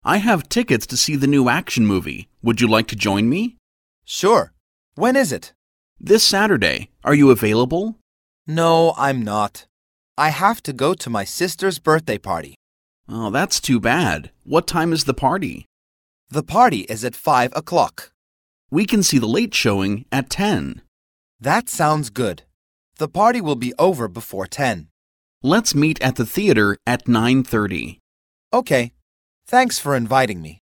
I have tickets to see the new action movie. Would you like to join me? Sure. When is it? This Saturday. Are you available? No, I'm not. I have to go to my sister's birthday party. Oh, that's too bad. What time is the party? The party is at 5 o'clock. We can see the late showing at 10. That sounds good. The party will be over before 10. Let's meet at the theater at 9:30. Okay. Thanks for inviting me.